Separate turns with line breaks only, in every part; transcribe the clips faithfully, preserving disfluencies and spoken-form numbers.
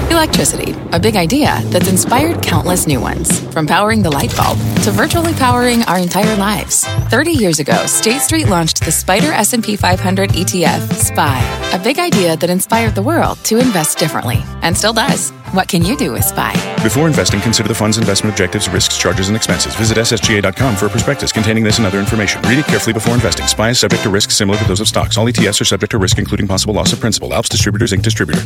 Electricity, a big idea that's inspired countless new ones. From powering the light bulb to virtually powering our entire lives. thirty years ago, State Street launched the Spider S and P five hundred E T F, S P Y, a big idea that inspired the world to invest differently, and still does. What can you do with S P Y?
Before investing, consider the fund's investment objectives, risks, charges, and expenses. Visit S S G A dot com for a prospectus containing this and other information. Read it carefully before investing. S P Y is subject to risks similar to those of stocks. All E T Fs are subject to risk, including possible loss of principal. Alps Distributors, Incorporated Distributor.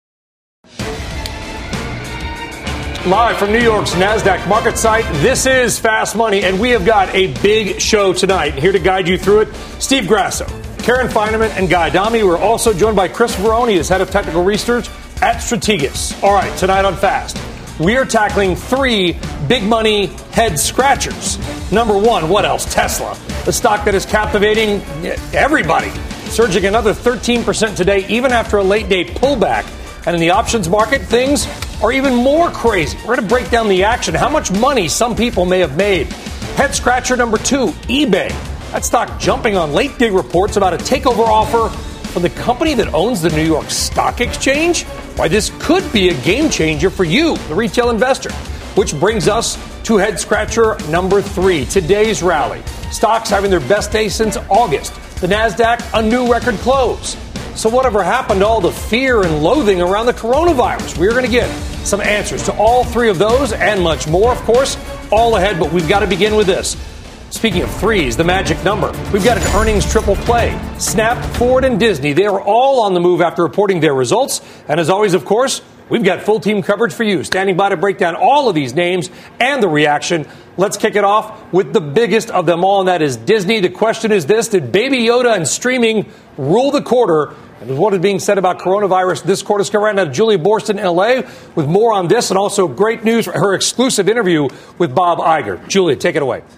Live from New York's NASDAQ market site, this is Fast Money, and we have got a big show tonight. Here to guide you through it, Steve Grasso, Karen Feineman, and Guy Adami. We're also joined by Chris Veroni, as head of technical research at Strategas. All right, tonight on Fast, we are tackling three big money head scratchers. Number one, what else? Tesla, the stock that is captivating everybody, surging another thirteen percent today, even after a late day pullback. And in the options market, things are even more crazy. We're going to break down the action, how much money some people may have made. Head scratcher number two, eBay. That stock jumping on late day reports about a takeover offer from the company that owns the New York Stock Exchange. Why this could be a game changer for you, the retail investor. Which brings us to head scratcher number three, today's rally. Stocks having their best day since August. The NASDAQ, a new record close. So whatever happened to all the fear and loathing around the coronavirus? We're going to get some answers to all three of those and much more, of course, all ahead. But we've got to begin with this. Speaking of threes, the magic number. We've got an earnings triple play. Snap, Ford, and Disney, they are all on the move after reporting their results. And as always, of course, we've got full team coverage for you, standing by to break down all of these names and the reaction. Let's kick it off with the biggest of them all, and that is Disney. The question is this: did Baby Yoda and streaming rule the quarter? And what is being said about coronavirus this quarter is coming right now to Julia Boorstin in L A with more on this, and also great news for her exclusive interview with Bob Iger. Julia, take it away.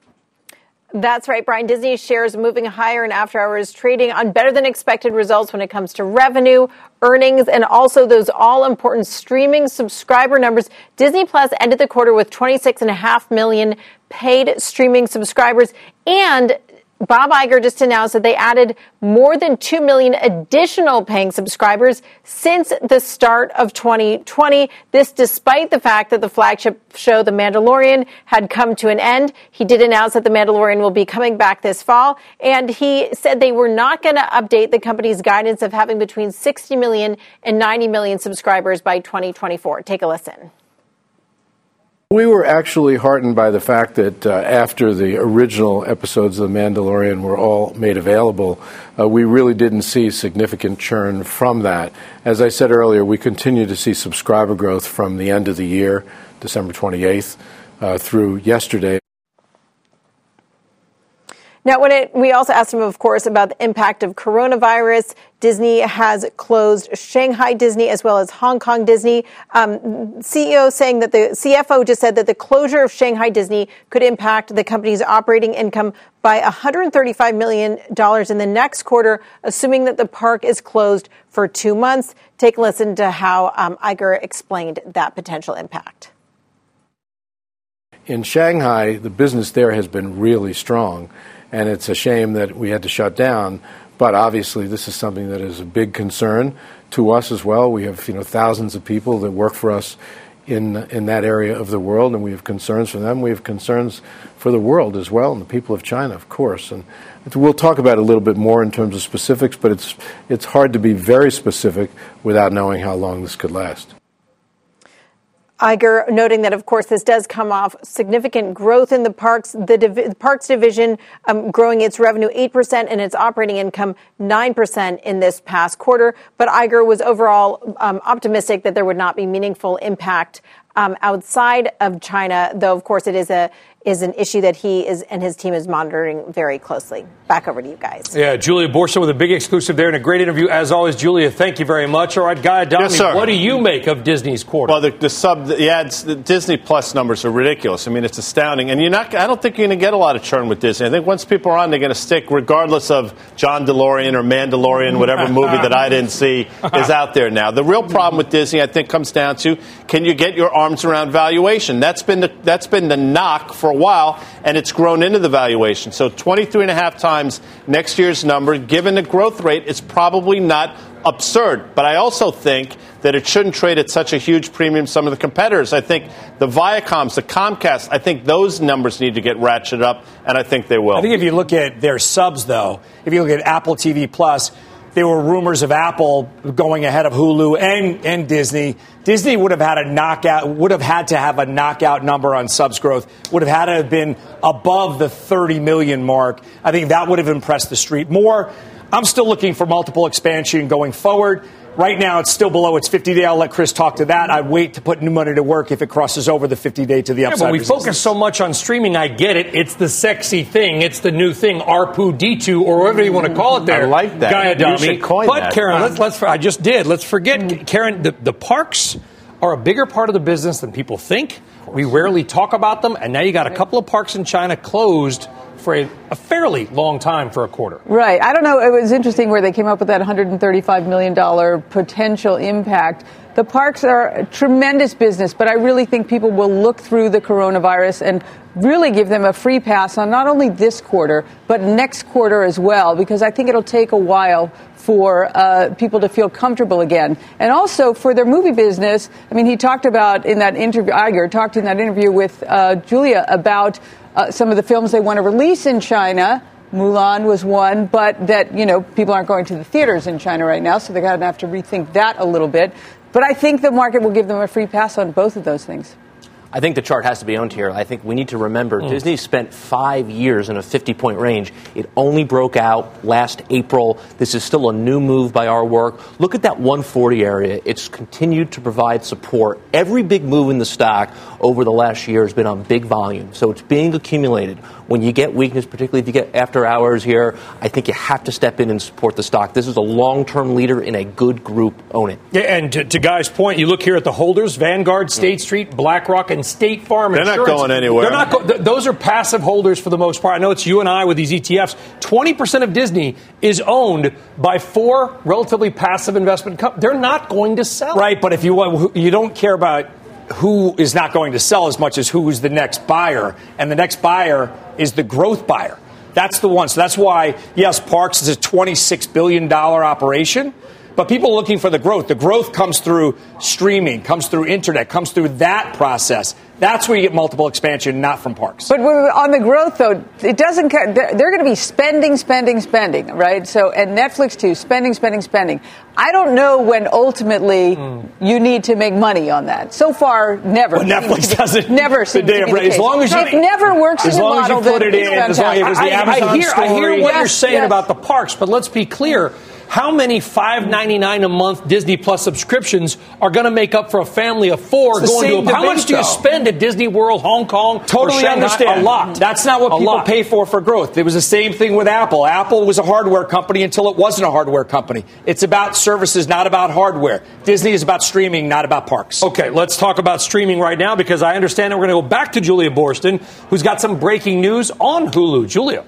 That's right, Brian. Disney shares moving higher in after-hours trading on better-than-expected results when it comes to revenue, earnings, and also those all-important streaming subscriber numbers. Disney Plus ended the quarter with twenty-six point five million paid streaming subscribers, and Bob Iger just announced that they added more than two million additional paying subscribers since the start of twenty twenty. This despite the fact that the flagship show, The Mandalorian, had come to an end. He did announce that The Mandalorian will be coming back this fall, and he said they were not going to update the company's guidance of having between sixty million and ninety million subscribers by twenty twenty-four. Take a listen.
We were actually heartened by the fact that uh, after the original episodes of The Mandalorian were all made available, uh, we really didn't see significant churn from that. As I said earlier, we continue to see subscriber growth from the end of the year, December twenty-eighth, uh, through yesterday.
Now, when it, we also asked him, of course, about the impact of coronavirus. Disney has closed Shanghai Disney as well as Hong Kong Disney. Um, C E O saying that the C F O just said that the closure of Shanghai Disney could impact the company's operating income by one hundred thirty-five million dollars in the next quarter, assuming that the park is closed for two months. Take a listen to how um, Iger explained that potential impact.
In Shanghai, the business there has been really strong, and it's a shame that we had to shut down. But obviously, this is something that is a big concern to us as well. We have, you know, thousands of people that work for us in in that area of the world, and we have concerns for them. We have concerns for the world as well, and the people of China, of course. And we'll talk about it a little bit more in terms of specifics, but it's it's hard to be very specific without knowing how long this could last.
Iger noting that, of course, this does come off significant growth in the parks, the div- parks division um, growing its revenue eight percent and its operating income nine percent in this past quarter. But Iger was overall um, optimistic that there would not be meaningful impact um, outside of China, though, of course, it is a is an issue that he is and his team is monitoring very closely. Back over to you guys.
Yeah, Julia Boorstin with a big exclusive there and a great interview. As always, Julia, thank you very much. All right, Guy Adami, yes, what do you make of Disney's quarter?
Well, the, the sub, the ads, the Disney Plus numbers are ridiculous. I mean, it's astounding. And you're not, I don't think you're going to get a lot of churn with Disney. I think once people are on, they're going to stick, regardless of John DeLorean or Mandalorian, whatever movie that I didn't see is out there now. The real problem with Disney, I think, comes down to, can you get your arms around valuation? That's been the, that's been the knock for a while. And it's grown into the valuation. So twenty-three and a half times next year's number, given the growth rate, it's probably not absurd. But I also think that it shouldn't trade at such a huge premium some of the competitors. I think the Viacoms, the Comcast, I think those numbers need to get ratcheted up, and I think they will.
I think if you look at their subs, though, if you look at Apple T V Plus, there were rumors of Apple going ahead of Hulu and, and Disney. Disney would have had a knockout, would have had to have a knockout number on subs growth, would have had to have been above the thirty million mark. I think that would have impressed the street more. I'm still looking for multiple expansion going forward. Right now, it's still below its fifty-day. I'll let Chris talk to that. I'd wait to put new money to work if it crosses over the fifty-day to the upside. Yeah, but we resistance. focus so much on streaming. I get it. It's the sexy thing. It's the new thing. A R P U D two, or whatever you want to call it there.
I like that.
Guy
you should coin
but,
that.
Karen, let's, let's, I just did. Let's forget, Karen, the, the parks are a bigger part of the business than people think. We rarely talk about them. And now you got a couple of parks in China closed for a, a fairly long time for a quarter.
Right. I don't know. It was interesting where they came up with that one hundred thirty-five million dollars potential impact. The parks are a tremendous business, but I really think people will look through the coronavirus and really give them a free pass on not only this quarter, but next quarter as well, because I think it'll take a while for uh, people to feel comfortable again. And also for their movie business, I mean, he talked about in that interview, Iger talked in that interview with uh, Julia about uh, some of the films they want to release in China. Mulan was one, but that, you know, people aren't going to the theaters in China right now, so they're going to have to rethink that a little bit. But I think the market will give them a free pass on both of those things.
I think the chart has to be owned here. I think we need to remember mm. Disney spent five years in a fifty-point range. It only broke out last April. This is still a new move by our work. Look at that one forty area. It's continued to provide support. Every big move in the stock over the last year has been on big volume. So it's being accumulated. When you get weakness, particularly if you get after hours here, I think you have to step in and support the stock. This is a long-term leader in a good group. Own it.
Yeah, and to, to Guy's point, you look here at the holders, Vanguard, State mm. Street, BlackRock, and State Farm
They're
Insurance.
not going anywhere.
They're not go- th- those are passive holders for the most part. I know it's you and I with these E T Fs. twenty percent of Disney is owned by four relatively passive investment companies. They're not going to sell. Right, but if you want, you don't care about who is not going to sell as much as who is the next buyer. And the next buyer is the growth buyer. That's the one. So that's why, yes, Parks is a twenty-six billion dollars operation. But people are looking for the growth. The growth comes through streaming, comes through internet, comes through that process. That's where you get multiple expansion, not from parks.
But on the growth, though, it doesn't. They're going to be spending, spending, spending, right? So, and Netflix too, spending, spending, spending. I don't know when ultimately mm. you need to make money on that. So far, never.
Well, Netflix doesn't.
Never seems to be the case.
As long as you,
it never works.
As
in
long
the
as you
model,
put it in, as long as it was the
I,
Amazon
I hear,
story.
I hear
what
yes,
you're saying
yes.
about the parks, but let's be clear. How many five ninety-nine a month Disney Plus subscriptions are going to make up for a family of four going to a, how much do you spend at Disney World, Hong Kong,
totally
understand.
A lot.
That's not what
a
people
lot.
pay for for growth. It was the same thing with Apple. Apple was a hardware company until it wasn't a hardware company. It's about services, not about hardware. Disney is about streaming, not about parks. Okay, let's talk about streaming right now because I understand that we're going to go back to Julia Boorstin, who's got some breaking news on Hulu. Julia.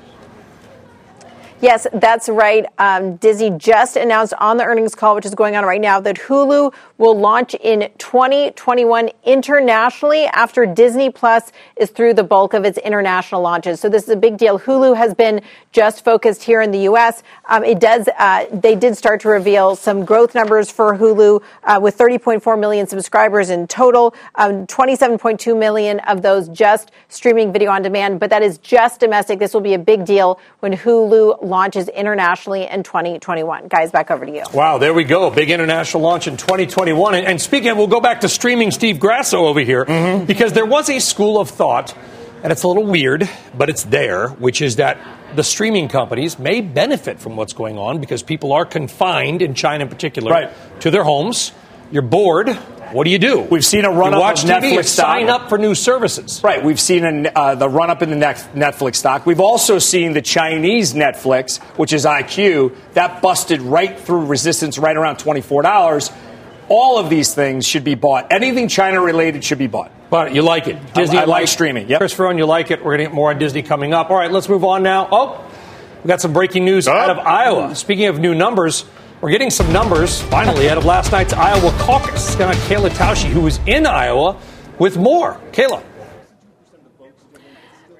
Yes, that's right. Um, Disney just announced on the earnings call, which is going on right now, that Hulu will launch in twenty twenty-one internationally after Disney Plus is through the bulk of its international launches. So this is a big deal. Hulu has been just focused here in the U S. Um, it does. Uh, they did start to reveal some growth numbers for Hulu uh, with thirty point four million subscribers in total, um, twenty-seven point two million of those just streaming video on demand. But that is just domestic. This will be a big deal when Hulu launches internationally in twenty twenty-one. Guys, back over to you.
Wow, there we go. Big international launch in twenty twenty-one. And, and speaking of, we'll go back to streaming Steve Grasso over here, mm-hmm. because there was a school of thought, and it's a little weird, but it's there, which is that the streaming companies may benefit from what's going on because people are confined, in China in particular, right. to their homes. You're bored. What do you do? We've seen a run-up
watch
of
T V,
Netflix stock. Sign up for new services. Right. We've seen a, uh, the run-up in the Netflix stock. We've also seen the Chinese Netflix, which is I Q, that busted right through resistance right around twenty-four dollars. All of these things should be bought. Anything China-related should be bought. But you like it. Disney, I, I like, like streaming. Yep. Chris Ferron, you like it. We're going to get more on Disney coming up. All right, let's move on now. Oh, we got some breaking news oh. out of Iowa. Speaking of new numbers, we're getting some numbers, finally, out of last night's Iowa caucus. Got Kayla Tausche, who was in Iowa, with more. Kayla.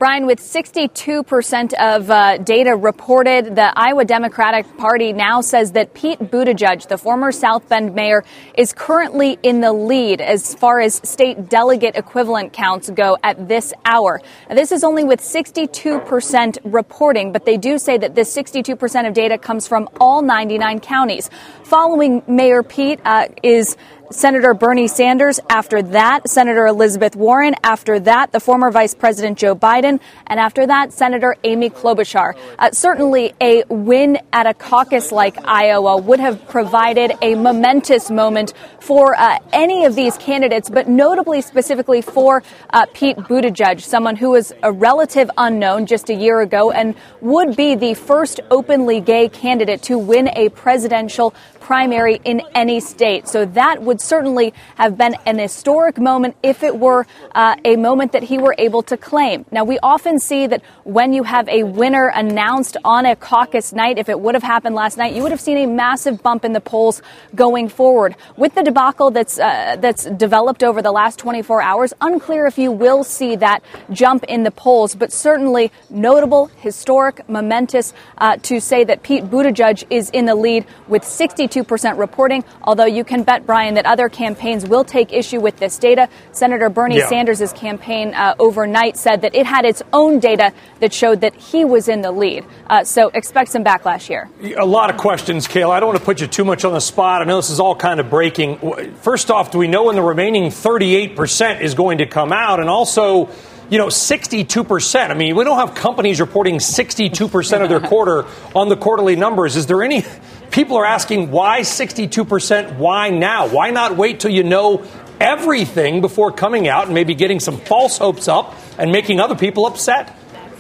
Brian, with sixty-two percent of uh, data reported, the Iowa Democratic Party now says that Pete Buttigieg, the former South Bend mayor, is currently in the lead as far as state delegate equivalent counts go at this hour. Now, this is only with sixty-two percent reporting, but they do say that this sixty-two percent of data comes from all ninety-nine counties. Following Mayor Pete uh, is Senator Bernie Sanders. After that, Senator Elizabeth Warren. After that, the former Vice President Joe Biden. And after that, Senator Amy Klobuchar. Uh, certainly a win at a caucus like Iowa would have provided a momentous moment for uh, any of these candidates, but notably specifically for uh, Pete Buttigieg, someone who was a relative unknown just a year ago and would be the first openly gay candidate to win a presidential primary in any state. So that would certainly have been an historic moment if it were uh, a moment that he were able to claim. Now, we often see that when you have a winner announced on a caucus night, if it would have happened last night, you would have seen a massive bump in the polls going forward. With the debacle that's uh, that's developed over the last twenty-four hours, unclear if you will see that jump in the polls, but certainly notable, historic, momentous uh, to say that Pete Buttigieg is in the lead with sixty-two percent reporting, although you can bet, Brian, that other campaigns will take issue with this data. Senator Bernie yeah. Sanders' campaign uh, overnight said that it had its own data that showed that he was in the lead. Uh, so expect some backlash here.
A lot of questions, Kayla. I don't want to put you too much on the spot. I know this is all kind of breaking. First off, do we know when the remaining thirty-eight percent is going to come out? And also, you know, sixty-two percent. I mean, we don't have companies reporting sixty-two percent of their quarter on the quarterly numbers. Is there any... People are asking why sixty-two percent? Why now? Why not wait till you know everything before coming out and maybe getting some false hopes up and making other people upset?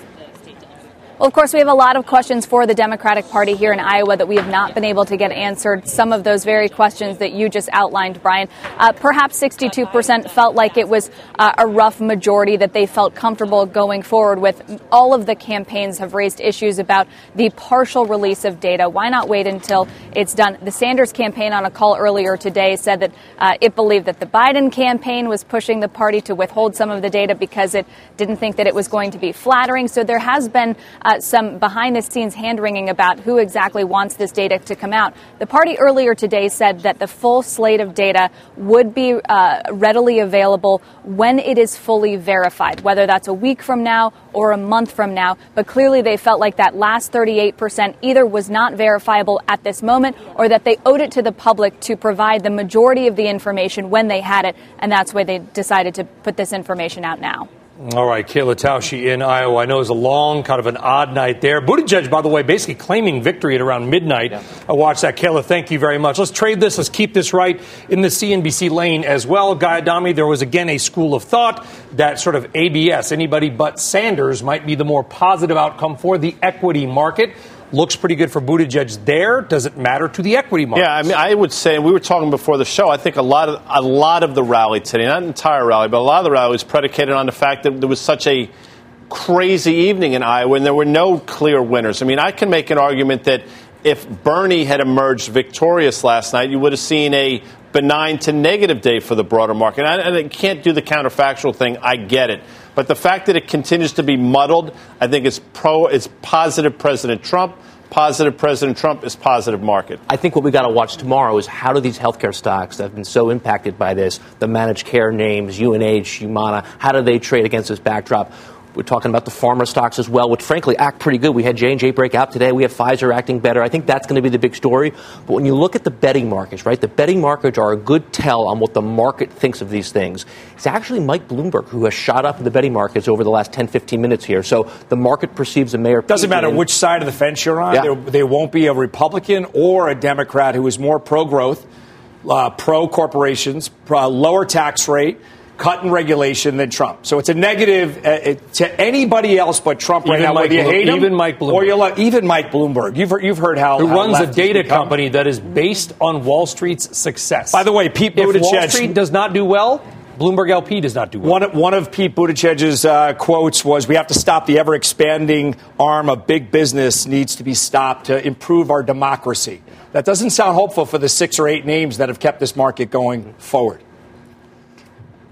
Well, of course, we have a lot of questions for the Democratic Party here in Iowa that we have not been able to get answered. Some of those very questions that you just outlined, Brian. Uh, perhaps sixty-two percent felt like it was uh, a rough majority that they felt comfortable going forward with. All of the campaigns have raised issues about the partial release of data. Why not wait until it's done? The Sanders campaign on a call earlier today said that uh, it believed that the Biden campaign was pushing the party to withhold some of the data because it didn't think that it was going to be flattering. So there has been Uh, some behind-the-scenes hand-wringing about who exactly wants this data to come out. The party earlier today said that the full slate of data would be uh, readily available when it is fully verified, whether that's a week from now or a month from now. But clearly they felt like that last thirty-eight percent either was not verifiable at this moment or that they owed it to the public to provide the majority of the information when they had it. And that's why they decided to put this information out now.
All right, Kayla Tausche in Iowa. I know it was a long, kind of an odd night there. Buttigieg, by the way, basically claiming victory at around midnight. Yeah. I watched that. Kayla, thank you very much. Let's trade this. Let's keep this right in the C N B C lane as well. Guy Adami, there was, again, a school of thought that sort of A B S, anybody but Sanders, might be the more positive outcome for the equity market. Looks pretty good for Buttigieg there. Does it matter to the equity market?
Yeah, I mean, I would say, and we were talking before the show, I think a lot of a lot of the rally today, not an entire rally, but a lot of the rally was predicated on the fact that there was such a crazy evening in Iowa and there were no clear winners. I mean, I can make an argument that if Bernie had emerged victorious last night, you would have seen a benign to negative day for the broader market. And I, I can't do the counterfactual thing. I get it. But the fact that it continues to be muddled, I think is pro, is positive President Trump. Positive President Trump is positive market.
I think what we got to watch tomorrow is how do these healthcare stocks that have been so impacted by this, the managed care names, U N H, Humana, how do they trade against this backdrop? We're talking about the pharma stocks as well, which frankly act pretty good. We had J and J break out today. We have Pfizer acting better. I think that's going to be the big story. But when you look at the betting markets, right, the betting markets are a good tell on what the market thinks of these things. It's actually Mike Bloomberg who has shot up in the betting markets over the last ten, fifteen minutes here. So the market perceives a mayor.
Doesn't matter which side of the fence you're on. Yeah. There, there won't be a Republican or a Democrat who is more pro-growth, uh, pro-corporations, pro- lower tax rate, cut in regulation than Trump. So it's a negative uh, to anybody else but Trump right now. Whether you hate him,
even Mike Bloomberg.
Or you love, even Mike Bloomberg. You've heard, you've heard how
Who
how
runs a data
become.
company that is based on Wall Street's success.
By the way, Pete Buttigieg.
If Wall Street does not do well, Bloomberg L P does not do well.
One of, one of Pete Buttigieg's uh, quotes was, "We have to stop the ever-expanding arm of big business needs to be stopped to improve our democracy." That doesn't sound hopeful for the six or eight names that have kept this market going forward.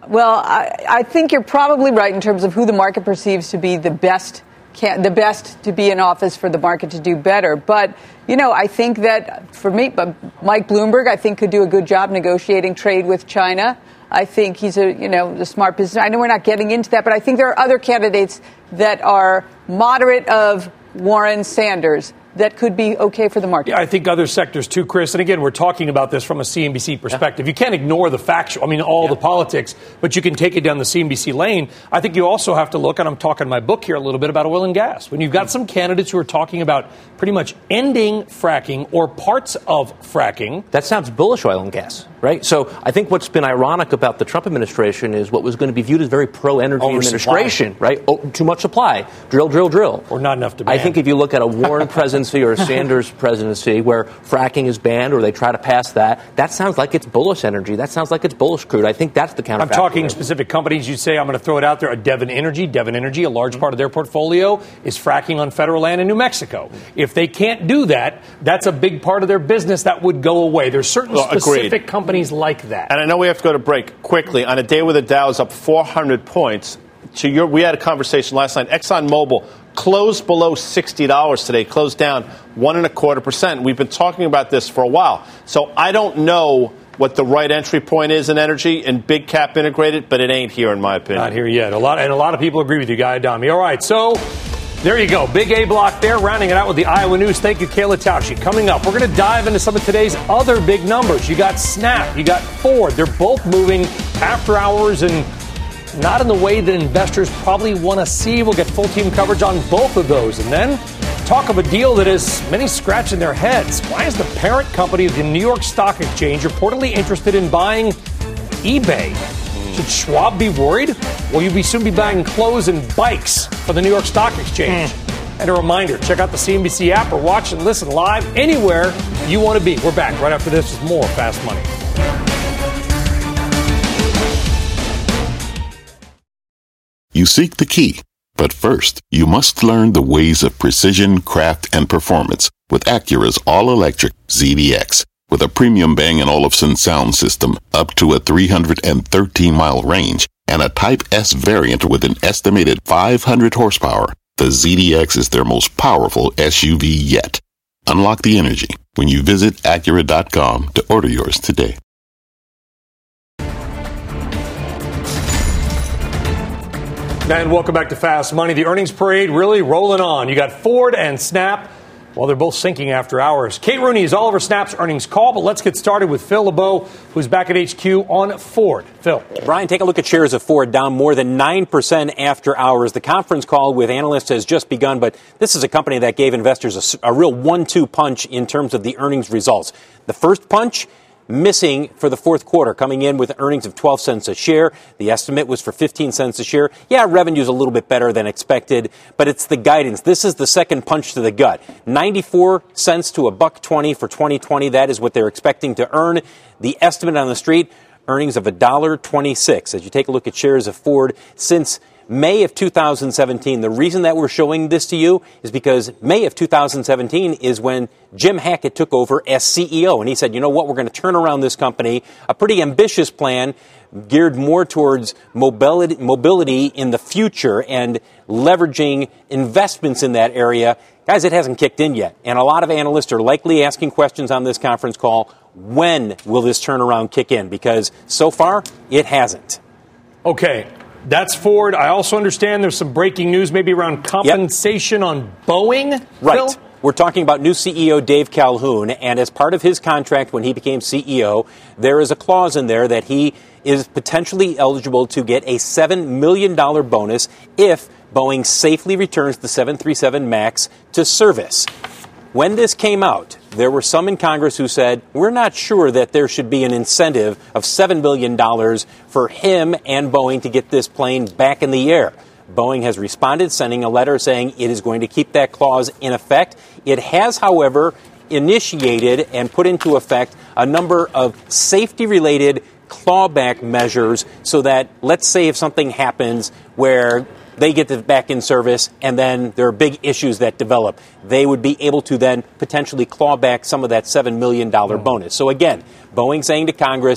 Well, I, I think you're probably right in terms of who the market perceives to be the best Can, the best to be in office for the market to do better. But, you know, I think that for me, but Mike Bloomberg, I think, could do a good job negotiating trade with China. I think he's a, you know, a smart business. I know we're not getting into that, but I think there are other candidates that are moderate of Warren Sanders that could be okay for the market.
Yeah, I think other sectors too, Chris. And again, we're talking about this from a C N B C perspective. Yeah. You can't ignore the factual, I mean, all yeah. the politics, but you can take it down the C N B C lane. I think you also have to look, and I'm talking my book here a little bit about oil and gas. When you've got some candidates who are talking about pretty much ending fracking or parts of fracking.
That sounds bullish, oil and gas, right? So I think what's been ironic about the Trump administration is what was going to be viewed as very pro-energy administration, right? Oh, too much supply. Drill, drill, drill.
Or not enough demand.
I think if you look at a Warren presidency or a Sanders presidency where fracking is banned or they try to pass that, that sounds like it's bullish energy. That sounds like it's bullish crude. I think that's the counterfactual.
I'm talking specific companies. You say, I'm going to throw it out there, a Devon Energy. Devon Energy, a large part of their portfolio is fracking on federal land in New Mexico. If they can't do that, that's a big part of their business that would go away. There's certain well, specific agreed. companies like that.
And I know we have to go to break quickly. On a day where the Dow is up four hundred points, to your, we had a conversation last night. ExxonMobil closed below sixty dollars today, closed down one and a quarter percent. We've been talking about this for a while. So I don't know what the right entry point is in energy and big cap integrated, but it ain't here in my opinion.
Not here yet. A lot, and a lot of people agree with you, Guy Adami. All right, so there you go. Big A block there, rounding it out with the Iowa News. Thank you, Kayla Tausche. Coming up, we're going to dive into some of today's other big numbers. You got Snap, you got Ford. They're both moving after hours and not in the way that investors probably want to see. We'll get full team coverage on both of those. And then talk of a deal that has many scratching their heads. Why is the parent company of the New York Stock Exchange reportedly interested in buying eBay? Should Schwab be worried? Will you be soon be buying clothes and bikes for the New York Stock Exchange? Mm. And a reminder, check out the C N B C app or watch and listen live anywhere you want to be. We're back right after this with more Fast Money.
You seek the key, but first, you must learn the ways of precision, craft, and performance with Acura's all-electric Z D X. With a premium Bang and Olufsen sound system up to a three hundred thirteen mile range and a Type S variant with an estimated five hundred horsepower, the Z D X is their most powerful S U V yet. Unlock the energy when you visit Acura dot com to order yours today.
And welcome back to Fast Money. The earnings parade really rolling on. You got Ford and Snap. Well, they're both sinking after hours. Kate Rooney is Oliver Snap's earnings call, but let's get started with Phil LeBeau, who's back at H Q on Ford. Phil.
Brian, take a look at shares of Ford down more than nine percent after hours. The conference call with analysts has just begun, but this is a company that gave investors a, a real one two punch in terms of the earnings results. The first punch, missing for the fourth quarter, coming in with earnings of twelve cents a share. The estimate was for fifteen cents a share. Yeah, revenue's a little bit better than expected, but it's the guidance. This is the second punch to the gut. ninety-four cents to a buck twenty for twenty twenty. That is what they're expecting to earn. The estimate on the street, earnings of one dollar twenty-six. As you take a look at shares of Ford since May of two thousand seventeen. The reason that we're showing this to you is because May of two thousand seventeen is when Jim Hackett took over as C E O. And he said, you know what, we're going to turn around this company. A pretty ambitious plan geared more towards mobility, mobility in the future and leveraging investments in that area. Guys, it hasn't kicked in yet. And a lot of analysts are likely asking questions on this conference call. When will this turnaround kick in? Because so far, it hasn't.
Okay. That's Ford. I also understand there's some breaking news maybe around compensation yep. on Boeing.
Right.
Phil?
We're talking about new C E O Dave Calhoun, and as part of his contract when he became C E O, there is a clause in there that he is potentially eligible to get a seven million dollars bonus if Boeing safely returns the seven thirty-seven MAX to service. When this came out, there were some in Congress who said, we're not sure that there should be an incentive of seven million dollars for him and Boeing to get this plane back in the air. Boeing has responded, sending a letter saying it is going to keep that clause in effect. It has, however, initiated and put into effect a number of safety-related clawback measures so that, let's say if something happens where they get it back in service, and then there are big issues that develop, they would be able to then potentially claw back some of that seven million dollars bonus. So again, Boeing saying to Congress,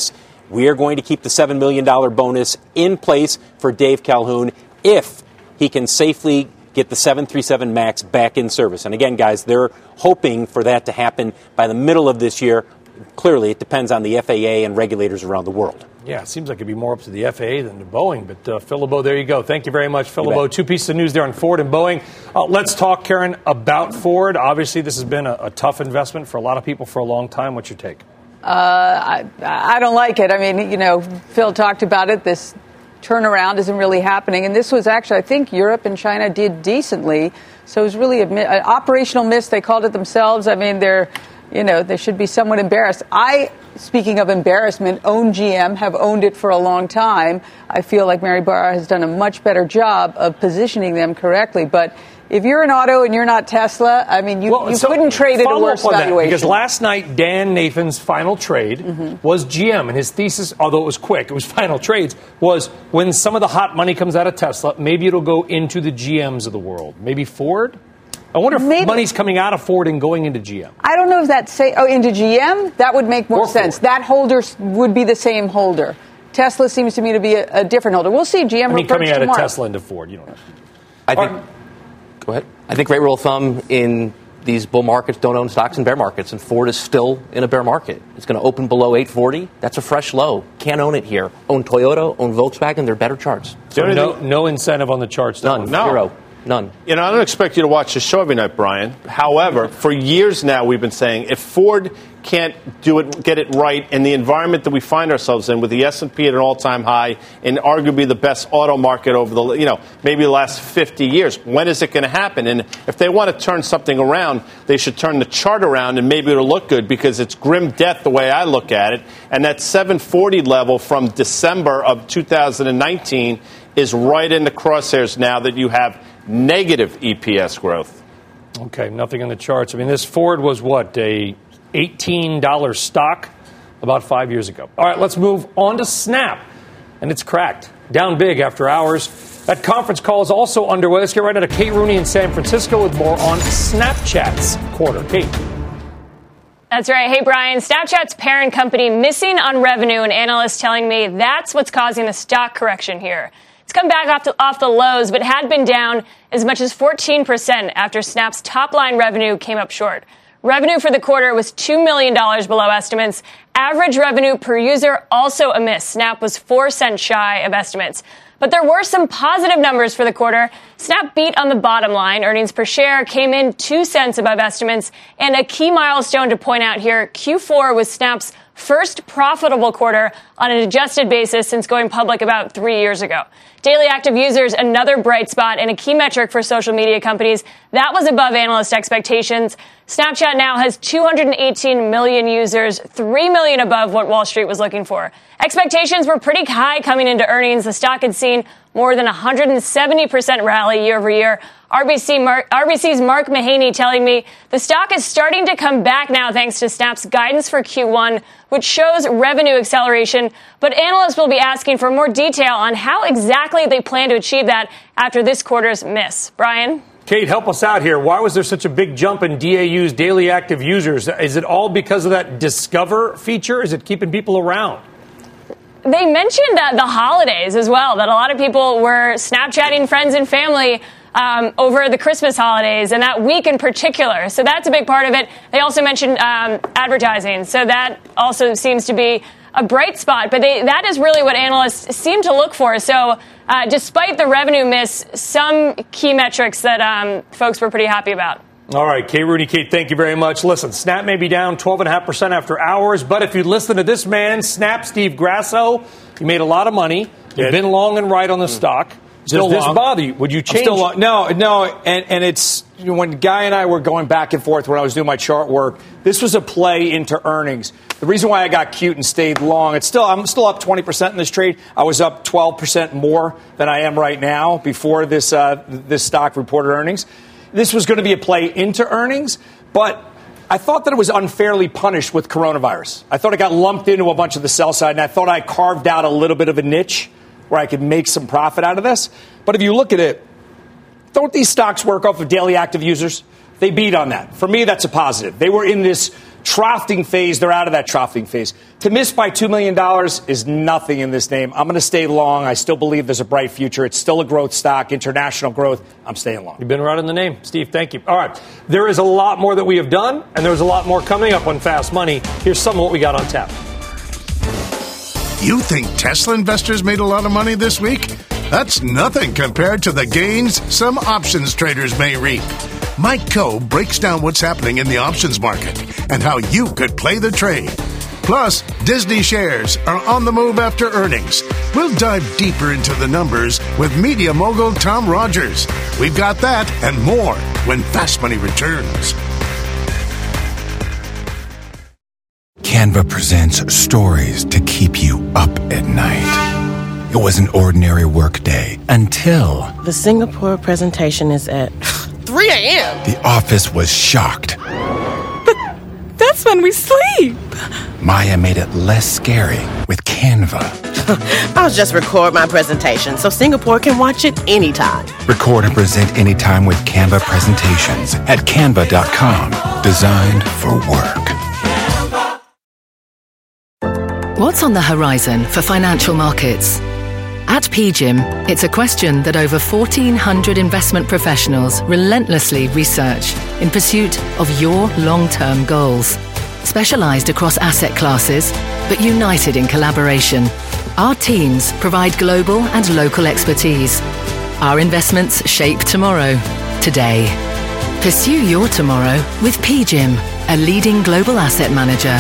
we are going to keep the seven million dollars bonus in place for Dave Calhoun if he can safely get the seven thirty-seven MAX back in service. And again, guys, they're hoping for that to happen by the middle of this year. Clearly, it depends on the F A A and regulators around the world.
Yeah, it seems like it'd be more up to the F A A than to Boeing. But uh, Phil LeBeau, there you go. Thank you very much, Phil LeBeau. Two pieces of news there on Ford and Boeing. Uh, let's talk, Karen, about Ford. Obviously, this has been a, a tough investment for a lot of people for a long time. What's your take?
Uh, I, I don't like it. I mean, you know, Phil talked about it. This turnaround isn't really happening. And this was actually, I think Europe and China did decently. So it was really a, an operational miss. They called it themselves. I mean, they're, you know, they should be somewhat embarrassed. I, speaking of embarrassment, own G M, have owned it for a long time. I feel like Mary Barra has done a much better job of positioning them correctly. But if you're an auto and you're not Tesla, I mean, you, well, you so couldn't trade at a worse valuation.
Because last night, Dan Nathan's final trade mm-hmm. was G M. And his thesis, although it was quick, it was final trades, was when some of the hot money comes out of Tesla, maybe it'll go into the G Ms of the world. Maybe Ford? I wonder if maybe money's coming out of Ford and going into G M.
I don't know if that's say oh into G M. That would make more or sense. Ford. That holder would be the same holder. Tesla seems to me to be a, a different holder. We'll see G M.
I mean, coming out
tomorrow.
of Tesla into Ford, you know.
I think. Right. Go ahead. I think great rule of thumb in these bull markets don't own stocks in bear markets, and Ford is still in a bear market. It's going to open below eight forty. That's a fresh low. Can't own it here. Own Toyota, own Volkswagen. They're better charts.
So no, no incentive on the charts.
None.
No.
Zero. None.
You know, I don't expect you to watch the show every night, Brian. However, for years now, we've been saying if Ford can't do it, get it right in the environment that we find ourselves in, with the S and P at an all-time high and arguably the best auto market over the, you know, maybe the last fifty years, when is it going to happen? And if they want to turn something around, they should turn the chart around and maybe it'll look good, because it's grim death the way I look at it. And that seven forty level from December of two thousand nineteen is right in the crosshairs now that you have negative E P S growth.
Okay, nothing in the charts. I mean, this Ford was what, a eighteen dollars stock about five years ago. All right, let's move on to Snap. And it's cracked. Down big after hours. That conference call is also underway. Let's get right into Kate Rooney in San Francisco with more on Snapchat's quarter. Kate.
That's right. Hey, Brian, Snapchat's parent company missing on revenue, and analysts telling me that's what's causing the stock correction here. It's come back off the, off the lows, but had been down as much as fourteen percent after Snap's top-line revenue came up short. Revenue for the quarter was two million dollars below estimates. Average revenue per user also a miss. Snap was four cents shy of estimates. But there were some positive numbers for the quarter. Snap beat on the bottom line. Earnings per share came in two cents above estimates. And a key milestone to point out here, Q four was Snap's first profitable quarter on an adjusted basis since going public about three years ago. Daily active users, another bright spot and a key metric for social media companies. That was above analyst expectations. Snapchat now has two hundred eighteen million users, three million above what Wall Street was looking for. Expectations were pretty high coming into earnings. The stock had seen more than one hundred seventy percent rally year over year. R B C Mark, R B C's Mark Mahaney telling me the stock is starting to come back now thanks to Snap's guidance for Q one, which shows revenue acceleration. But analysts will be asking for more detail on how exactly they plan to achieve that after this quarter's miss. Brian?
Kate, help us out here. Why was there such a big jump in D A U's, daily active users? Is it all because of that Discover feature? Is it keeping people around?
They mentioned that the holidays as well, that a lot of people were Snapchatting friends and family um, over the Christmas holidays and that week in particular. So that's a big part of it. They also mentioned um, advertising. So that also seems to be a bright spot. But they, that is really what analysts seem to look for. So uh, despite the revenue miss, some key metrics that um, folks were pretty happy about.
All right, Kate Rooney, Kate, thank you very much. Listen, Snap may be down twelve point five percent after hours, but if you listen to this man, Snap, Steve Grasso, you made a lot of money. You've been long and right on the stock.
Still
Does this
long.
bother you? Would you change?
I'm still long. No, no, and, and it's you know, when Guy and I were going back and forth when I was doing my chart work, this was a play into earnings. The reason why I got cute and stayed long, it's still I'm still up twenty percent in this trade. I was up twelve percent more than I am right now before this uh, this stock reported earnings. This was going to be a play into earnings, but I thought that it was unfairly punished with coronavirus. I thought it got lumped into a bunch of the sell side, and I thought I carved out a little bit of a niche where I could make some profit out of this. But if you look at it, don't these stocks work off of daily active users? They beat on that. For me, that's a positive. They were in this troughing phase. They're out of that troughing phase. To miss by two million dollars is nothing in this name. I'm going to stay long. I still believe there's a bright future. It's still a growth stock, international growth. I'm staying long.
You've been right in the name. Steve, thank you. All right. There is a lot more that we have done, and there's a lot more coming up on Fast Money. Here's some of what we got on tap.
You think Tesla investors made a lot of money this week? That's nothing compared to the gains some options traders may reap. Mike Coe breaks down what's happening in the options market and how you could play the trade. Plus, Disney shares are on the move after earnings. We'll dive deeper into the numbers with media mogul Tom Rogers. We've got that and more when Fast Money returns.
Canva presents stories to keep you up at night. It was an ordinary workday until
the Singapore presentation is at three a.m.
The office was shocked.
But that's when we sleep.
Maya made it less scary with Canva.
I'll just record my presentation so Singapore can watch it anytime.
Record and present anytime with Canva presentations at canva dot com. Designed for work.
What's on the horizon for financial markets? At P G I M, it's a question that over fourteen hundred investment professionals relentlessly research in pursuit of your long-term goals. Specialized across asset classes, but united in collaboration, our teams provide global and local expertise. Our investments shape tomorrow, today. Pursue your tomorrow with P G I M, a leading global asset manager.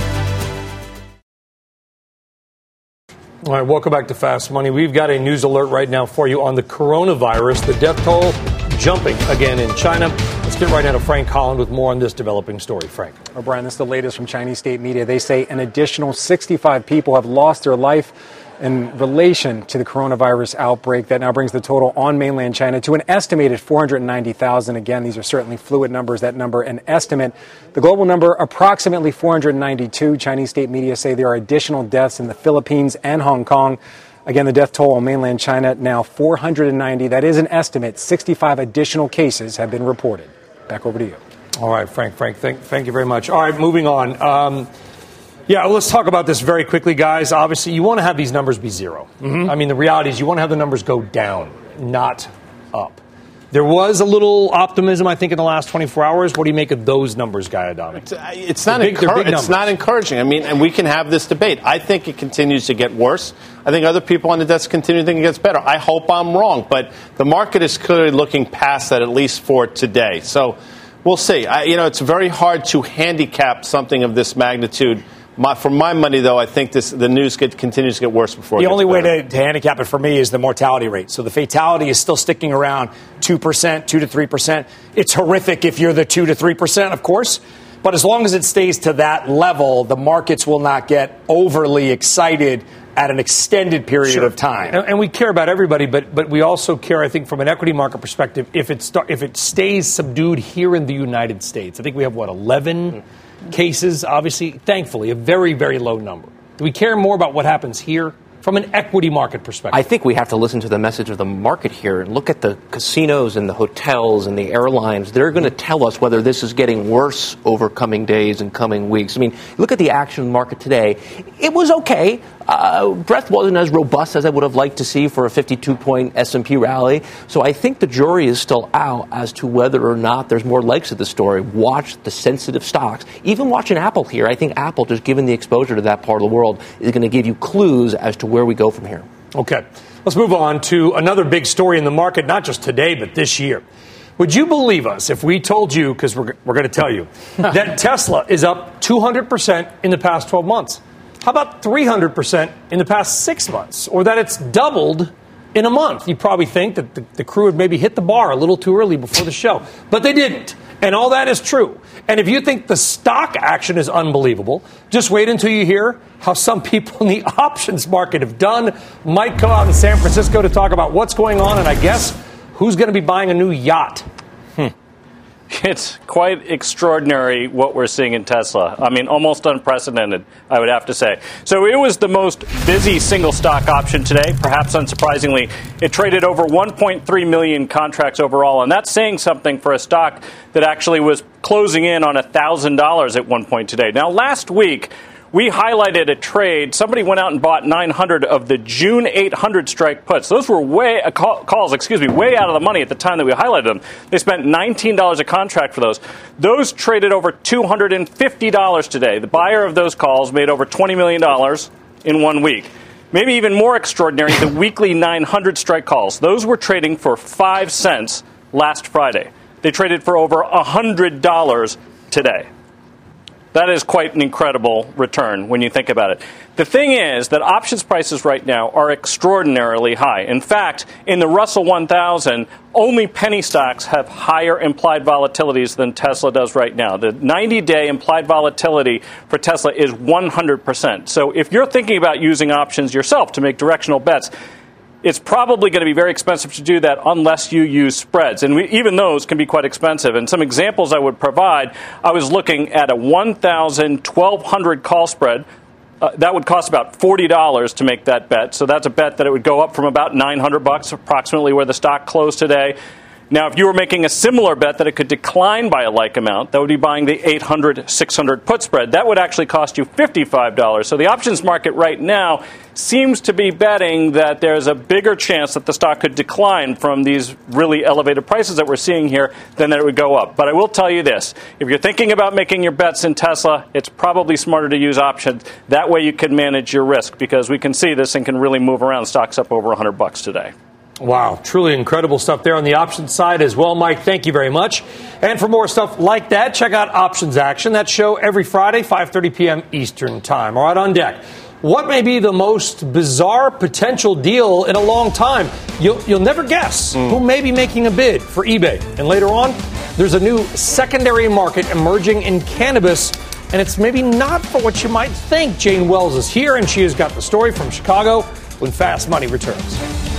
All right, welcome back to Fast Money. We've got a news alert right now for you on the coronavirus. The death toll jumping again in China. Let's get right now to Frank Holland with more on this developing story. Frank.
O'Brien, this is the latest from Chinese state media. They say an additional sixty-five people have lost their life in relation to the coronavirus outbreak. That now brings the total on mainland China to an estimated four hundred ninety thousand. Again, these are certainly fluid numbers. That number, an estimate. The global number, approximately four hundred ninety-two. Chinese state media say there are additional deaths in the Philippines and Hong Kong. Again, the death toll on mainland China now four hundred ninety. That is an estimate. sixty-five additional cases have been reported. Back over to you.
All right, Frank, Frank, thank, thank you very much. All right, moving on. Um, Yeah, well, let's talk about this very quickly, guys. Obviously, you want to have these numbers be zero. Mm-hmm. I mean, the reality is you want to have the numbers go down, not up. There was a little optimism, I think, in the last twenty-four hours. What do you make of those numbers, Guy Adami?
It's, it's, not, big, encur- it's not encouraging. I mean, and we can have this debate. I think it continues to get worse. I think other people on the desk continue to think it gets better. I hope I'm wrong, but the market is clearly looking past that, at least for today. So we'll see. I, you know, it's very hard to handicap something of this magnitude. My, for my money, though, I think this, the news get, continues to get worse before it
The
gets
only
better.
way to, to handicap it for me is the mortality rate. So the fatality is still sticking around two percent, two to three percent. It's horrific if you're the two to three percent, of course. But as long as it stays to that level, the markets will not get overly excited at an extended period
Sure.
of time.
And, and we care about everybody, but but we also care, I think, from an equity market perspective, if it, start, if it stays subdued here in the United States. I think we have, what, eleven mm-hmm. cases, obviously, thankfully, a very, very low number. Do we care more about what happens here from an equity market perspective?
I think we have to listen to the message of the market here and look at the casinos and the hotels and the airlines. They're going to tell us whether this is getting worse over coming days and coming weeks. I mean, look at the action market today. It was okay. Uh, breadth wasn't as robust as I would have liked to see for a fifty-two point S and P rally. So I think the jury is still out as to whether or not there's more legs to the story. Watch the sensitive stocks. Even watching Apple here, I think Apple, just given the exposure to that part of the world, is going to give you clues as to where we go from here.
Okay. Let's move on to another big story in the market, not just today, but this year. Would you believe us if we told you, because we're, we're going to tell you, that Tesla is up two hundred percent in the past twelve months? How about three hundred percent in the past six months? Or that it's doubled in a month? You probably think that the, the crew had maybe hit the bar a little too early before the show. But they didn't. And all that is true. And if you think the stock action is unbelievable, just wait until you hear how some people in the options market have done. Mike come out in San Francisco to talk about what's going on and I guess who's going to be buying a new yacht. Hmm.
It's quite extraordinary what we're seeing in Tesla. I mean, almost unprecedented, I would have to say. So it was the most busy single stock option today. Perhaps unsurprisingly, it traded over one point three million contracts overall. And that's saying something for a stock that actually was closing in on one thousand dollars at one point today. Now, last week, we highlighted a trade. Somebody went out and bought nine hundred of the June eight hundred strike puts. Those were way uh, call, calls, excuse me, way out of the money at the time that we highlighted them. They spent nineteen dollars a contract for those. Those traded over two hundred fifty dollars today. The buyer of those calls made over twenty million dollars in one week. Maybe even more extraordinary, the weekly nine hundred strike calls. Those were trading for five cents last Friday. They traded for over one hundred dollars today. That is quite an incredible return when you think about it. The thing is that options prices right now are extraordinarily high. In fact, in the Russell one thousand, only penny stocks have higher implied volatilities than Tesla does right now. The ninety-day implied volatility for Tesla is one hundred percent. So if you're thinking about using options yourself to make directional bets, it's probably going to be very expensive to do that unless you use spreads. And we, even those can be quite expensive. And some examples I would provide, I was looking at a one thousand, twelve hundred call spread. Uh, that would cost about forty dollars to make that bet. So that's a bet that it would go up from about nine hundred bucks, approximately where the stock closed today. Now, if you were making a similar bet that it could decline by a like amount, that would be buying the eight hundred, six hundred put spread. That would actually cost you fifty-five dollars. So the options market right now seems to be betting that there's a bigger chance that the stock could decline from these really elevated prices that we're seeing here than that it would go up. But I will tell you this. If you're thinking about making your bets in Tesla, it's probably smarter to use options. That way you can manage your risk, because we can see this and can really move around. Stocks up over one hundred bucks today.
Wow, truly incredible stuff there on the options side as well, Mike. Thank you very much. And for more stuff like that, check out Options Action. That show every Friday, five thirty p.m. Eastern Time. All right, on deck. What may be the most bizarre potential deal in a long time? You'll, you'll never guess mm. who may be making a bid for eBay. And later on, there's a new secondary market emerging in cannabis, and it's maybe not for what you might think. Jane Wells is here, and she has got the story from Chicago when Fast Money returns.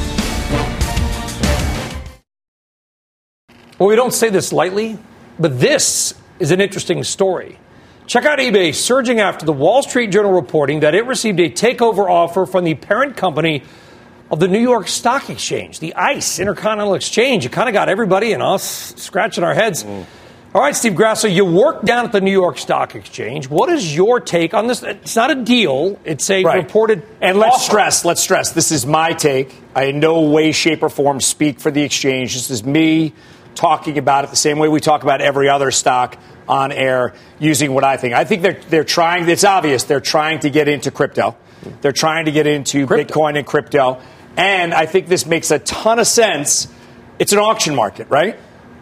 Well, we don't say this lightly, but this is an interesting story. Check out eBay surging after the Wall Street Journal reporting that it received a takeover offer from the parent company of the New York Stock Exchange, the ICE, Intercontinental Exchange. It kind of got everybody and us scratching our heads. Mm. All right, Steve Grasso, you work down at the New York Stock Exchange. What is your take on this? It's not a deal. It's a right. reported
And let's
offer.
stress, let's stress, this is my take. I in no way, shape, or form speak for the exchange. This is me talking about it the same way we talk about every other stock on air, using what I think. I think they're they're trying, it's obvious, they're trying to get into crypto. They're trying to get into crypto. Bitcoin and crypto. And I think this makes a ton of sense. It's an auction market, right?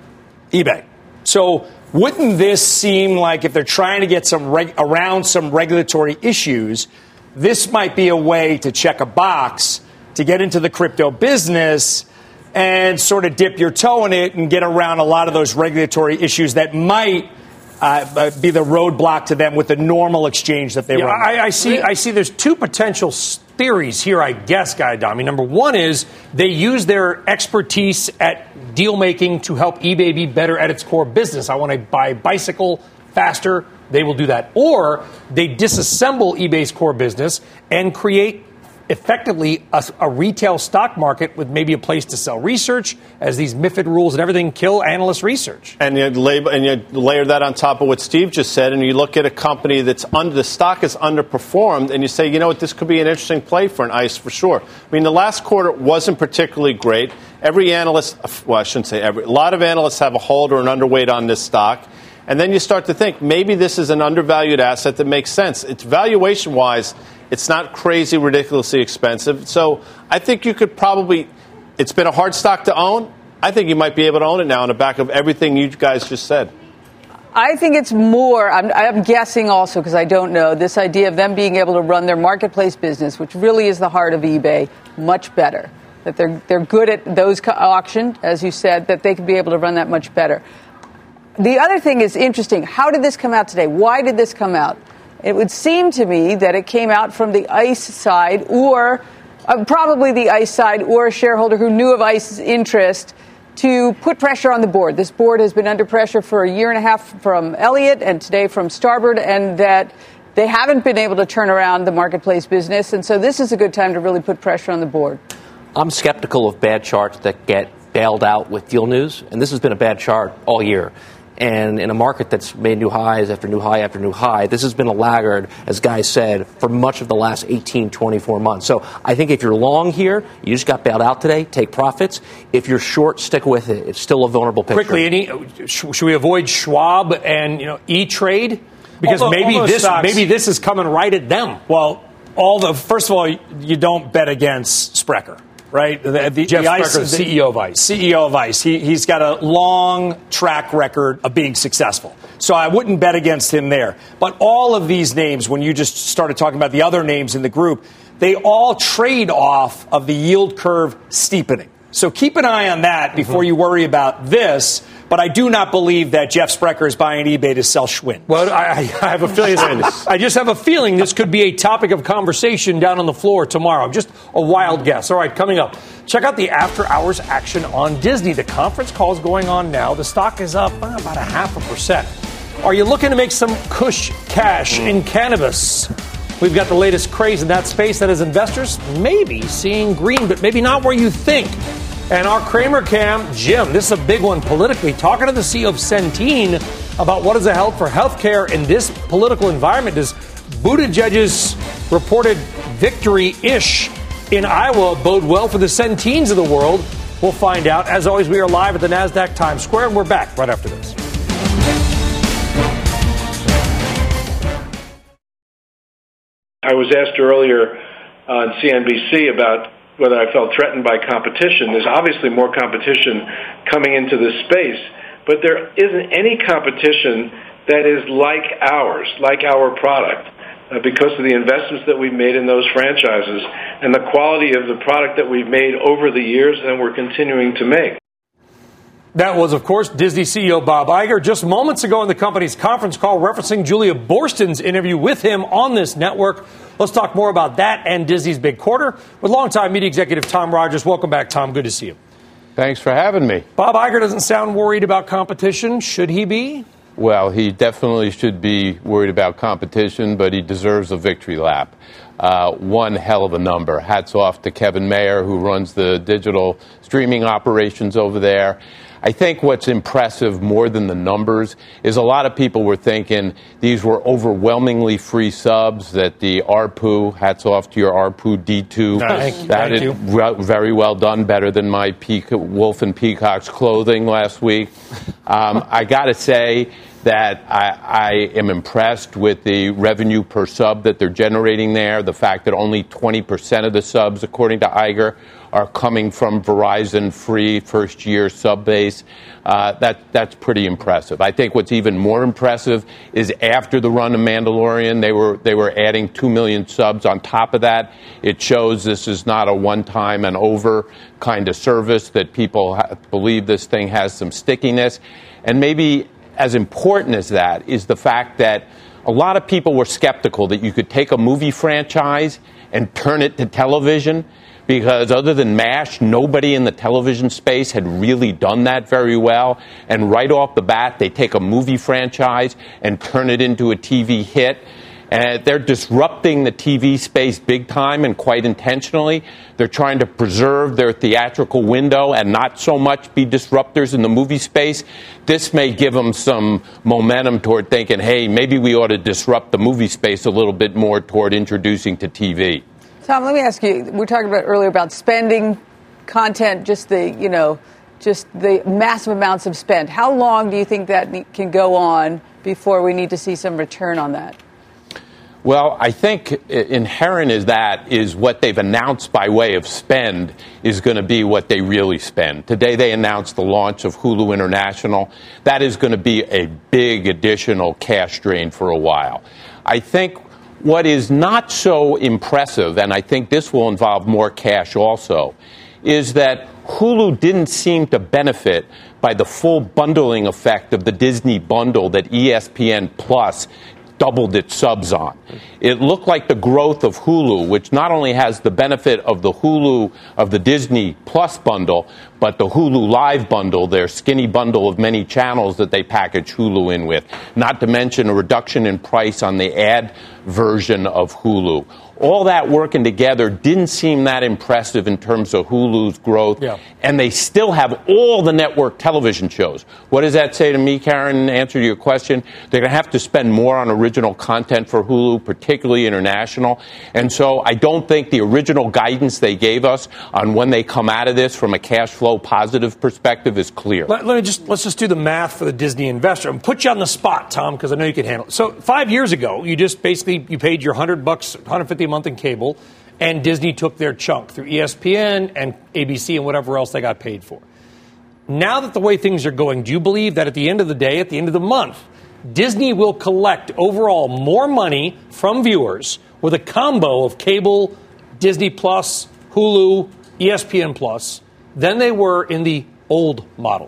eBay. So wouldn't this seem like if they're trying to get some reg- around some regulatory issues, this might be a way to check a box to get into the crypto business and sort of dip your toe in it and get around a lot of those regulatory issues that might uh, be the roadblock to them with the normal exchange that they
yeah,
run.
I, I see. I see. There's two potential theories here, I guess, Guy Adami. Number one is they use their expertise at deal making to help eBay be better at its core business. I want to buy a bicycle faster. They will do that. Or they disassemble eBay's core business and create effectively a, a retail stock market with maybe a place to sell research, as these MiFID rules and everything kill analyst research.
And you, label, and you layer that on top of what Steve just said, and you look at a company that's under, the stock is underperformed, and you say, you know what, this could be an interesting play for an ICE for sure. I mean, the last quarter wasn't particularly great. Every analyst, well, I shouldn't say every, a lot of analysts have a hold or an underweight on this stock. And then you start to think, maybe this is an undervalued asset that makes sense. It's valuation-wise, it's not crazy, ridiculously expensive. So I think you could probably, it's been a hard stock to own. I think you might be able to own it now on the back of everything you guys just said.
I think it's more, I'm, I'm guessing also because I don't know, this idea of them being able to run their marketplace business, which really is the heart of eBay, much better. That they're they're good at those auctions, as you said, that they could be able to run that much better. The other thing is interesting. How did this come out today? Why did this come out? It would seem to me that it came out from the ICE side, or uh, probably the ICE side, or a shareholder who knew of ICE's interest to put pressure on the board. This board has been under pressure for a year and a half from Elliott and today from Starboard, and that they haven't been able to turn around the marketplace business. And so this is a good time to really put pressure on the board.
I'm skeptical of bad charts that get bailed out with deal news, and this has been a bad chart all year. And in a market that's made new highs after new high after new high, this has been a laggard, as Guy said, for much of the last eighteen, twenty-four months. So I think if you're long here, you just got bailed out today, take profits. If you're short, stick with it. It's still a vulnerable picture.
Quickly, any, should we avoid Schwab and, you know, E-Trade? Because
Although,
maybe this
stocks,
maybe this is coming right at them.
Well, all the first of all, you don't bet against Sprecher. Right? The, the,
Jeff
the
Sprecher,
ICE,
C E O of ICE.
C E O of ICE. He, he's got a long track record of being successful. So I wouldn't bet against him there. But all of these names, when you just started talking about the other names in the group, they all trade off of the yield curve steepening. So keep an eye on that before mm-hmm. you worry about this. But I do not believe that Jeff Sprecher is buying eBay to sell Schwinn.
Well, I, I have a feeling. I just have a feeling this could be a topic of conversation down on the floor tomorrow. Just a wild guess. All right, coming up, check out the after-hours action on Disney. The conference call is going on now. The stock is up uh, about a half a percent. Are you looking to make some cush cash in cannabis? We've got the latest craze in that space that is investors maybe seeing green, but maybe not where you think. And our Kramer Cam, Jim, this is a big one politically, talking to the C E O of Centene about what is ahead for healthcare in this political environment. Does Buttigieg's reported victory-ish in Iowa bode well for the Centenes of the world? We'll find out. As always, we are live at the NASDAQ Times Square, and we're back right after this.
I was asked earlier on C N B C about whether I felt threatened by competition. There's obviously more competition coming into this space, but there isn't any competition that is like ours, like our product, uh, because of the investments that we've made in those franchises and the quality of the product that we've made over the years and we're continuing to make.
That was, of course, Disney C E O Bob Iger just moments ago in the company's conference call referencing Julia Borston's interview with him on this network. Let's talk more about that and Disney's big quarter with longtime media executive Tom Rogers. Welcome back, Tom. Good to see you.
Thanks for having me.
Bob Iger doesn't sound worried about competition. Should he be?
Well, he definitely should be worried about competition, but he deserves a victory lap. Uh, one hell of a number. Hats off to Kevin Mayer, who runs the digital streaming operations over there. I think what's impressive more than the numbers is a lot of people were thinking these were overwhelmingly free subs, that the A R P U, hats off to your A R P U D two,
nice.
that
Thank
it re- very well done, better than my Peac- Wolf and Peacock's clothing last week. Um, I got to say that I, I am impressed with the revenue per sub that they're generating there, the fact that only twenty percent of the subs, according to Iger, are coming from Verizon free first year sub base. Uh, that, that's pretty impressive. I think what's even more impressive is after the run of Mandalorian, they were, they were adding two million subs on top of that. It shows this is not a one-time and over kind of service, that people ha- believe this thing has some stickiness. And maybe as important as that is the fact that a lot of people were skeptical that you could take a movie franchise and turn it to television, because other than MASH, nobody in the television space had really done that very well. And right off the bat, they take a movie franchise and turn it into a T V hit. And they're disrupting the T V space big time and quite intentionally. They're trying to preserve their theatrical window and not so much be disruptors in the movie space. This may give them some momentum toward thinking, hey, maybe we ought to disrupt the movie space a little bit more toward introducing to T V.
Tom, let me ask you, we were talking about earlier about spending content, just the, you know, just the massive amounts of spend. How long do you think that can go on before we need to see some return on that?
Well, I think inherent is that is what they've announced by way of spend is going to be what they really spend. Today they announced the launch of Hulu International. That is going to be a big additional cash drain for a while. I think what is not so impressive, and I think this will involve more cash also, is that Hulu didn't seem to benefit by the full bundling effect of the Disney bundle that E S P N Plus doubled its subs on. It looked like the growth of Hulu, which not only has the benefit of the Hulu, of the Disney Plus bundle, but the Hulu Live bundle, their skinny bundle of many channels that they package Hulu in with, not to mention a reduction in price on the ad version of Hulu. All that working together didn't seem that impressive in terms of Hulu's growth. Yeah. And they still have all the network television shows. What does that say to me, Karen, in answer to your question? They're going to have to spend more on original content for Hulu, particularly international. And so I don't think the original guidance they gave us on when they come out of this from a cash flow positive perspective is clear.
Let, let me just, let's just do the math for the Disney investor and put you on the spot, Tom, because I know you can handle it. So five years ago, you just basically, you paid your one hundred bucks, one hundred fifty a month in cable, and Disney took their chunk through E S P N and A B C and whatever else they got paid for. Now that the way things are going, do you believe that at the end of the day, at the end of the month, Disney will collect overall more money from viewers with a combo of cable, Disney Plus, Hulu, E S P N Plus than they were in the old model?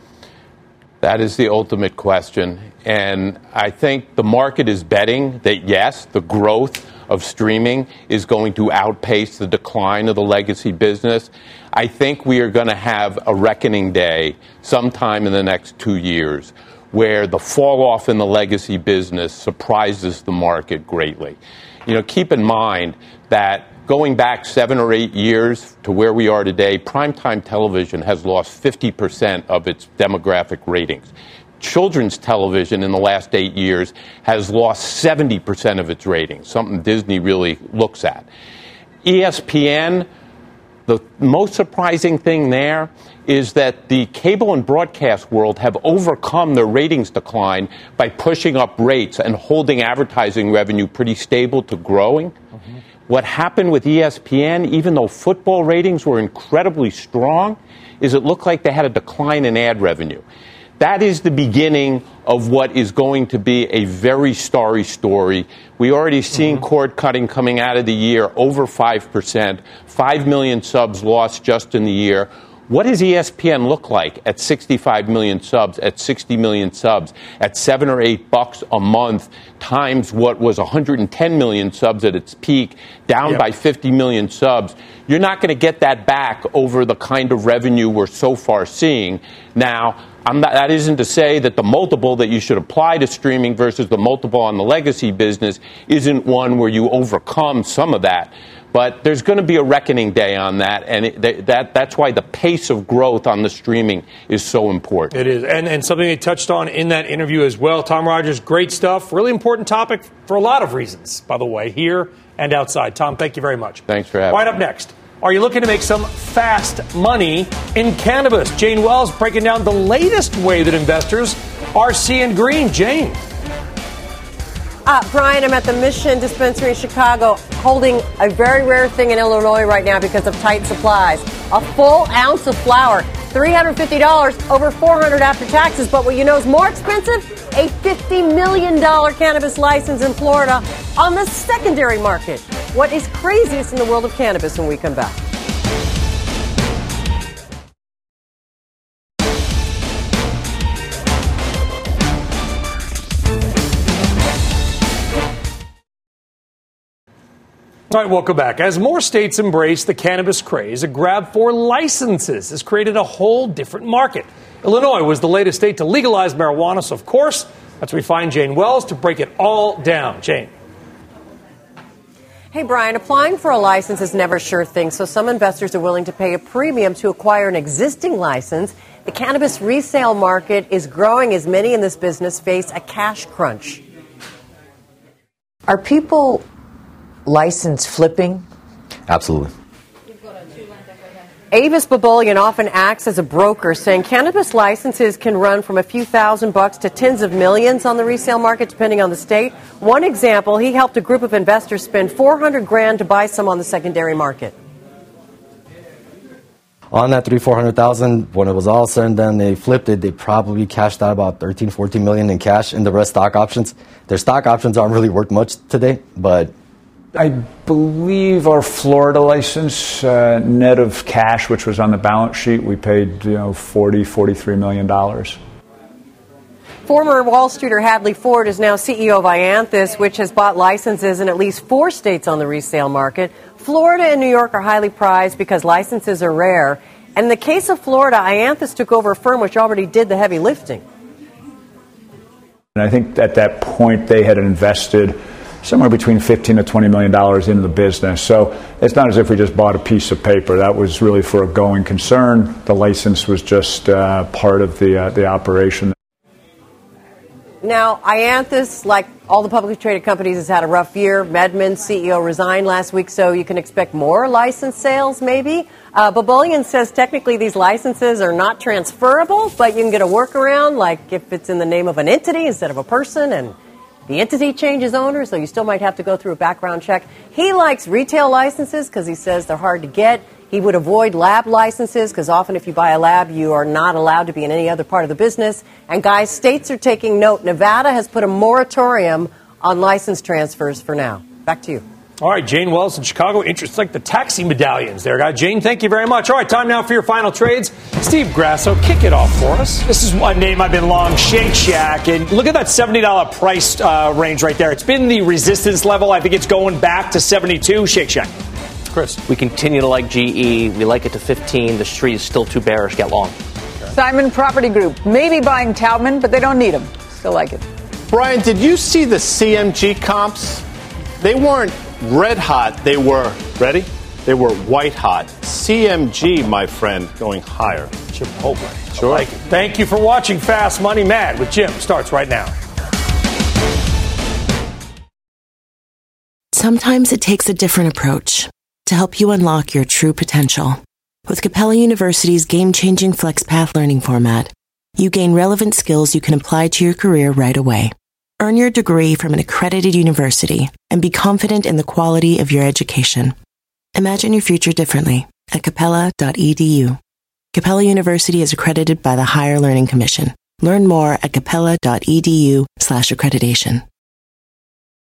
That is the ultimate question. And I think the market is betting that, yes, the growth of streaming is going to outpace the decline of the legacy business. I think we are going to have a reckoning day sometime in the next two years where the fall off in the legacy business surprises the market greatly. You know, keep in mind that going back seven or eight years to where we are today, primetime television has lost fifty percent of its demographic ratings. Children's television in the last eight years has lost seventy percent of its ratings, something Disney really looks at. E S P N, the most surprising thing there is that the cable and broadcast world have overcome their ratings decline by pushing up rates and holding advertising revenue pretty stable to growing. Mm-hmm. What happened with E S P N, even though football ratings were incredibly strong, is it looked like they had a decline in ad revenue. That is the beginning of what is going to be a very starry story. We already seen mm-hmm. cord cutting coming out of the year, over five percent, five million subs lost just in the year. What does E S P N look like at sixty-five million subs, at sixty million subs, at seven or eight bucks a month, times what was one hundred ten million subs at its peak, down yep. by fifty million subs? You're not going to get that back over the kind of revenue we're so far seeing. Now, I'm not, that isn't to say that the multiple that you should apply to streaming versus the multiple on the legacy business isn't one where you overcome some of that. But there's going to be a reckoning day on that, and it, that, that's why the pace of growth on the streaming is so important.
It is, and, and something they touched on in that interview as well. Tom Rogers, great stuff. Really important topic for a lot of reasons, by the way, here and outside. Tom, thank you very much.
Thanks for having
me. Right
me.
up next, are you looking to make some fast money in cannabis? Jane Wells breaking down the latest way that investors are seeing green. Jane.
Uh, Brian, I'm at the Mission Dispensary in Chicago holding a very rare thing in Illinois right now because of tight supplies. A full ounce of flour, three hundred fifty dollars, over four hundred dollars after taxes. But what you know is more expensive? A fifty million dollars cannabis license in Florida on the secondary market. What is craziest in the world of cannabis when we come back?
All right, welcome back. As more states embrace the cannabis craze, a grab for licenses has created a whole different market. Illinois was the latest state to legalize marijuana, so of course, that's where we find Jane Wells to break it all down. Jane.
Hey, Brian, applying for a license is never a sure thing, so some investors are willing to pay a premium to acquire an existing license. The cannabis resale market is growing as many in this business face a cash crunch.
Are people license flipping?
Absolutely.
Avis Babolian often acts as a broker, saying cannabis licenses can run from a few thousand bucks to tens of millions on the resale market, depending on the state. One example, he helped a group of investors spend four hundred grand to buy some on the secondary market.
On that three, four hundred thousand, when it was all said and done, they flipped it. They probably cashed out about thirteen, fourteen million in cash, and the rest stock options. Their stock options aren't really worth much today, but
I believe our Florida license, uh, net of cash, which was on the balance sheet, we paid, you know, forty, forty-three million dollars.
Former Wall Streeter Hadley Ford is now C E O of Ianthus, which has bought licenses in at least four states on the resale market. Florida and New York are highly prized because licenses are rare. And in the case of Florida, Ianthus took over a firm which already did the heavy lifting.
And I think at that point they had invested somewhere between fifteen to twenty million dollars into the business. So it's not as if we just bought a piece of paper. That was really for a going concern. The license was just uh, part of the uh, the operation.
Now, Ianthus, like all the publicly traded companies, has had a rough year. Medman's C E O resigned last week, so you can expect more license sales, maybe. Uh, Baboulian says technically these licenses are not transferable, but you can get a workaround, like if it's in the name of an entity instead of a person, and the entity changes owners, so you still might have to go through a background check. He likes retail licenses because he says they're hard to get. He would avoid lab licenses because often if you buy a lab, you are not allowed to be in any other part of the business. And guys, states are taking note. Nevada has put a moratorium on license transfers for now. Back to you.
All right, Jane Wells in Chicago. Interesting, like the taxi medallions there, guy. Jane, thank you very much. All right, time now for your final trades. Steve Grasso, kick it off for us.
This is one name I've been long, Shake Shack. And look at that seventy dollars price uh, range right there. It's been the resistance level. I think it's going back to seventy-two. Shake Shack.
Chris.
We continue to like G E. We like it to fifteen. The street is still too bearish. Get long.
Simon Property Group. Maybe buying Taubman, but they don't need them. Still like it.
Brian, did you see the C M G comps? They weren't red hot. They were, ready? They were white hot. C M G, my friend, going higher.
Chipotle.
Sure.
Like it. Thank you for watching Fast Money Mad with Jim. Starts right now.
Sometimes it takes a different approach to help you unlock your true potential. With Capella University's game-changing FlexPath learning format, you gain relevant skills you can apply to your career right away. Earn your degree from an accredited university and be confident in the quality of your education. Imagine your future differently at capella dot e d u. Capella University is accredited by the Higher Learning Commission. Learn more at capella dot e d u slash accreditation.